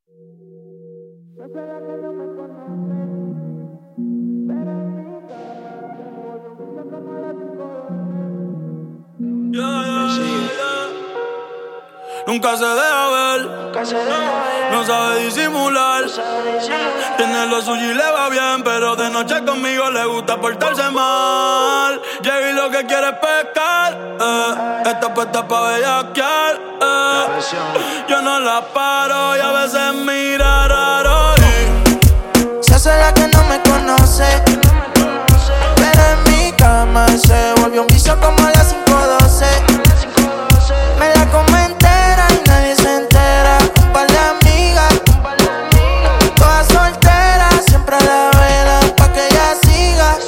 Nunca se deja ver, no sabe disimular. Tiene lo suyo y le va bien, pero de noche conmigo le gusta portarse mal. Llega y lo que quiere es pescar, está puesta pa' bellaquear, Yo no la paro y a veces mira raro. Se hace la que no me conoce, pero en mi cama se volvió un vicio como a las 5:12. Me la come entera y nadie se entera. Un par de amigas, todas solteras, siempre a la vela pa' que ella siga.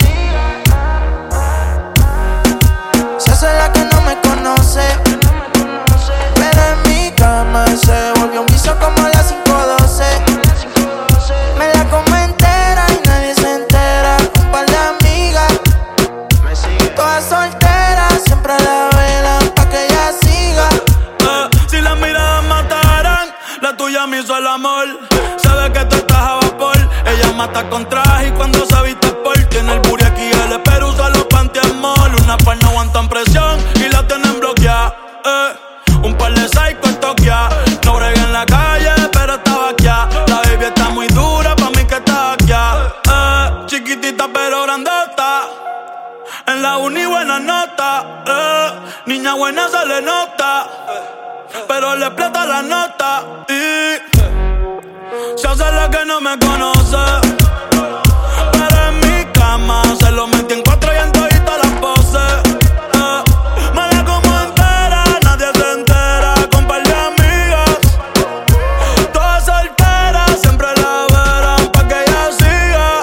Se hace la que no me conoce, pero en mi cama se volvió un vicio como a las 5:12. Me la come entera y nadie se entera. Un par de amigas, todas solteras, siempre a la vela pa' que ella siga. Si las miradas mataran, la tuya me hizo el amor. Sabe que tú estás a vapor. Ella mata con traje y cuando se viste por. Tiene el booty aquí, el espero usa los panty en mall. Una par no aguantan presión y la tienen bloqueada. Un par de psycho toquea. No bregué en la calle, pero estaba aquí. La baby está muy dura, pa' mí que está aquí. Chiquitita pero grandota. En la uni buena nota, niña buena se le nota, pero le explota la nota y se hace la que no me conoce, pero en mi cama se lo metí en 4 y en todita las poses. Me la como entera, nadie se entera, con par de amigas, todas solteras, siempre la verán pa' que ella siga.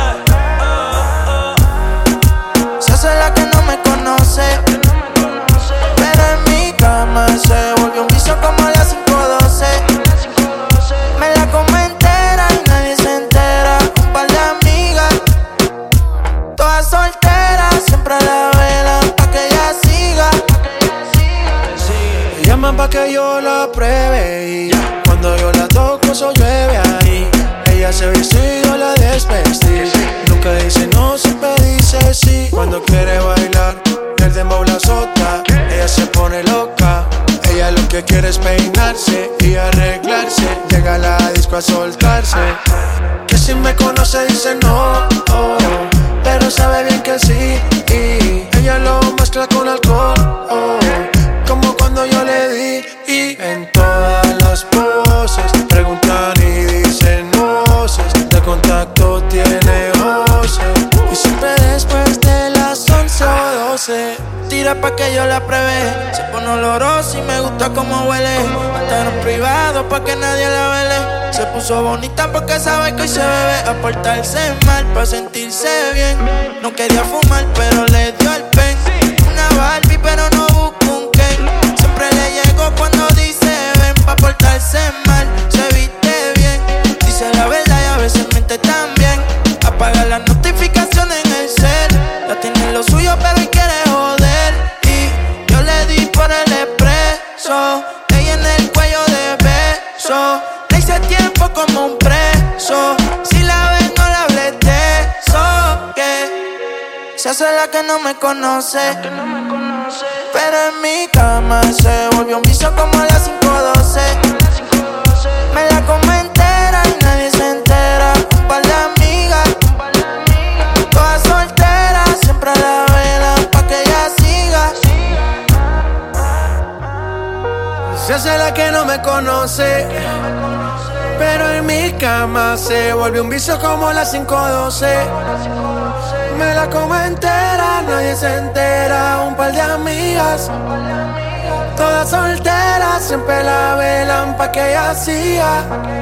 Se hace la que no me conoce, pero en mi cama se volvió un vicio como a las 5:12. Me la come entera y nadie se entera. Un par de amigas, todas solteras, siempre a la vela pa' que ella siga. Me llaman pa' que yo la pruebe y cuando yo la toco eso llueve ahí. Ella se viste y yo la desvestí. Nunca dice no, siempre dice sí. Cuando quiere bailar, el dembow la azota. Ella se pone loca. Ella lo que quiere es peinarse y arreglarse. Llega a la disco a soltarse. Que si me conoce dice no, pero sabe bien que sí. Y ella lo mezcla con alcohol, como cuando yo le di. Y en todas las poses preguntan y dicen voces. De contacto tiene voces. Y siempre después de las 11 o 12 Tira pa' que yo la pruebe. Se pone olorosa y me gusta como huele. Hasta en privado pa' que nadie la vele. Se puso bonita porque sabe que hoy se bebe. A portarse mal pa' sentirse bien. No quería fumar pero le dio el pen. Una Barbie pero no busca un Ken. Siempre le llego cuando dice ven. Pa' portarse mal, se viste bien. Dice la verdad y a veces miente también. Apaga las notificaciones en el cel. Ya tiene lo suyo pero hoy quiere joder. Y yo le di por el expreso. Ella en el cuello de beso. Le hice tiempo como un preso. Si la ves no le hables de eso. Que se hace la que no me conoce, pero en mi cama se volvió un vicio como a las 5:12. Me la come entera y nadie se entera. Un par de amigas, todas solteras, siempre a la vela pa' que ella siga. se hace la que no me conoce, pero en mi cama se volvió un vicio como las 5:12. Me la como entera, nadie se entera. Un par de amigas, todas solteras, siempre la velan pa' que ella siga.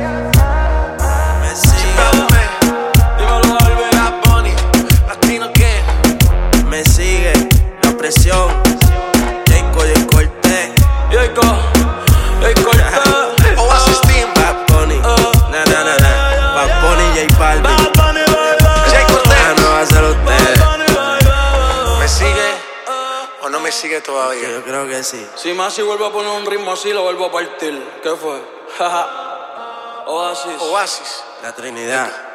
Me sigue, dímelo al Bad Bunny, latino que me sigue, la presión, Jayco y Cortez, Oasis Team, Bad Bunny, Bad Bunny, J Balvin, Jay Cortez, no va a ser usted. ¿Me sigue o no me sigue todavía? Yo creo que sí. Si más si vuelvo a poner un ritmo así, lo vuelvo a partir. ¿Qué fue? Oasis. Oasis. La Trinidad.